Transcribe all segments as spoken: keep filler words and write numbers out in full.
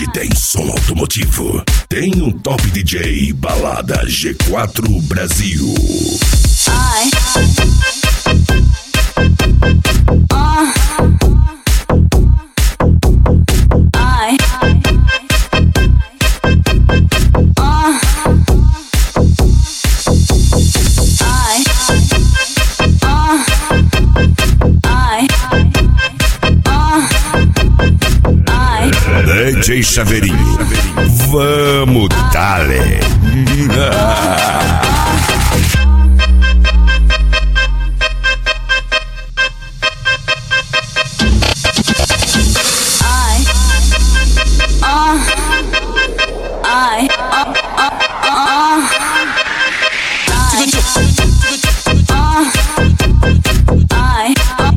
onde tem som automotivo, tem um top D J Balada G quatro Brasil. Ai. Ah. Ai. Ah. Ai. Ah. Ai. Ah. Ai. D J Chaveirinho, vamos dale. Ai, ah, ah, ah, ai,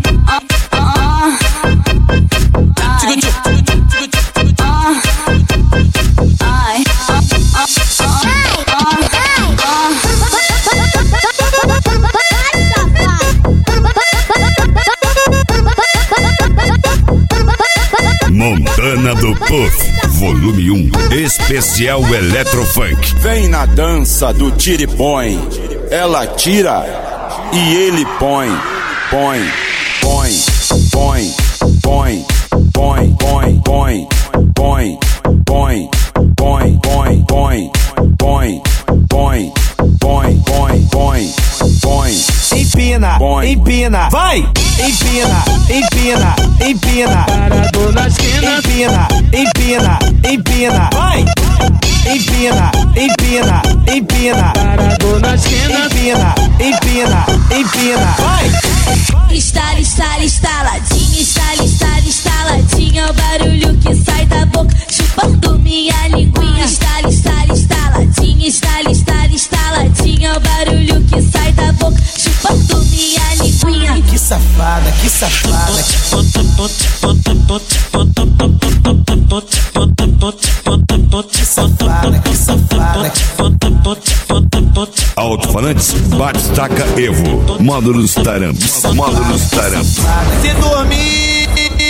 Montana do Puff, volume um, especial Eletrofunk. Vem na dança do tira e põe. Ela tira e ele põe. Põe, põe, põe, põe, põe, põe, põe, põe, põe, põe, põe, põe, põe, põe, põe, põe, põe, põe. Empina, empina, vai! Empina, empina, empina. Parado na esquina. Empina, empina, empina, vai! Empina, empina, empina. Parado na esquina. Empina, empina, empina, vai! Estala, estala, estaladinha, estala, estala, estaladinha. O barulho que sai da boca, chupando minha linguinha. Estala, estala, estaladinha, estala, estala, estaladinha. O barulho que sai da boca, chupando minha linguinha. Que safada, que safada. Que safada, que safada. Alto-falantes, bate-taca Evo, módulos taramps, módulos taramps. Se dormir,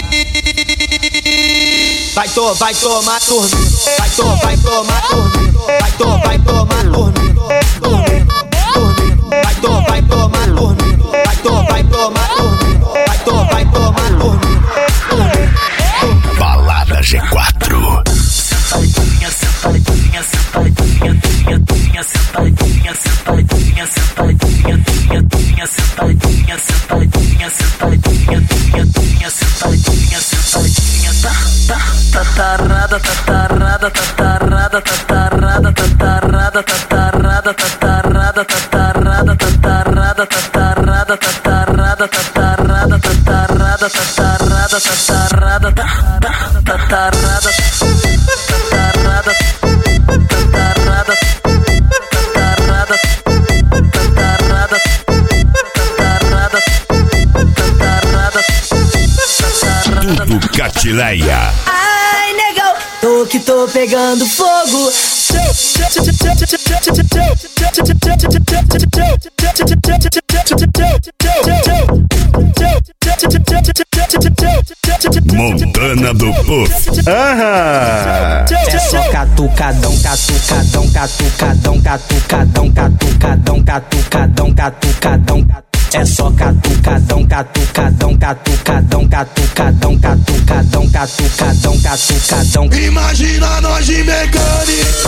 vai, to, vai tomar dormindo. Vai, to, vai tomar dormindo. Vai, to, vai tomar dormindo. Dormindo, dormindo. Vai, to, vai tomar dormindo. Vai, to, vai tomar dormindo. Vai, to, vai tomar dormindo. Dormindo. Balada G quatro. Sentadinha, sentadinha, sentadinha, sentadinha, sentadinha, sentadinha, sentadinha, sentadinha, sentadinha, sentadinha, sentadinha, sentadinha, sentadinha, sentadinha, tá, tá, tatarada, tatarada, tatarada, tatarada, tatarada, tatarada, tatarada, tatarada, tatarada, tatarada, tatarada, tatarada, tatarada, tatarada, tatarada, tá, tá, tatarada. Tudo Catileia. Ai, negão, tô que tô pegando fogo. Montana do Puff. Aham. É só catucadão, catucadão, catucadão, catucadão, catucadão, catucadão, catucadão. É só catucadão, catucadão, catucadão, catucadão, catucadão, catucadão, catucadão. Imagina nós de mecânico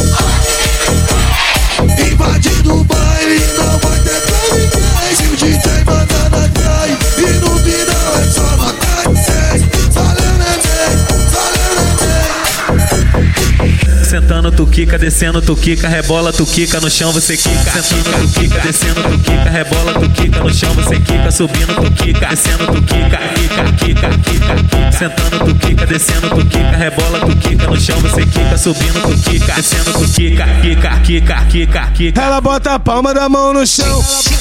invadindo o baile, não vai ter pra ninguém. Se o D J manda na trai e no final é só matar de seis. Valeu, neném, valeu, neném. Sentando tu quica, descendo tu quica, rebola tu quica, no chão você quica. Sentando tu quica, descendo tu quica, rebola tu quica, no chão você quica. Subindo tu quica, descendo tu quica, quica, quica, quica, quica. Sentando tu quica, descendo tu quica, rebola tu quica, no chão você quica. Subindo tu quica, descendo tu quica, quica, quica, quica, quica. Ela bota a palma da mão no chão.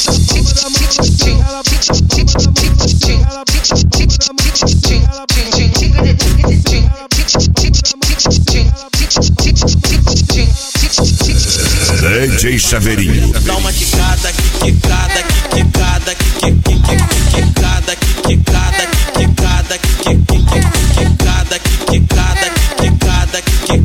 D J Chaveirinho. Dá uma quicada, quicada, quicada, quicada, quicada, quicada, quicada, quicada, quicada, quicada, quicada,